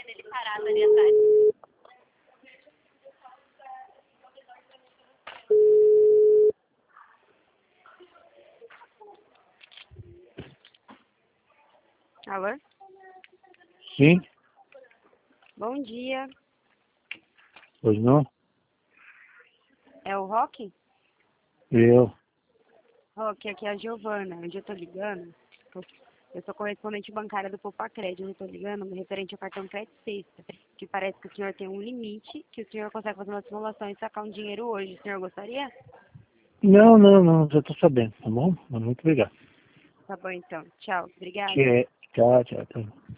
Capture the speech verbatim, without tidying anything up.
dele parado ali atrás. Alô? Sim? Bom dia. Pois não? É o Rock? Eu. Rock, aqui é a Giovana. Onde eu tô ligando? Eu sou correspondente bancária do Poupa Crédito. Eu tô ligando referente ao cartão Crédito Sexta, que parece que o senhor tem um limite, que o senhor consegue fazer uma simulação e sacar um dinheiro hoje. O senhor gostaria? Não, não, não, já tô sabendo, tá bom? Mas muito obrigado. Tá bom, então. Tchau. Obrigada. Que é. Tchau, tchau, tchau.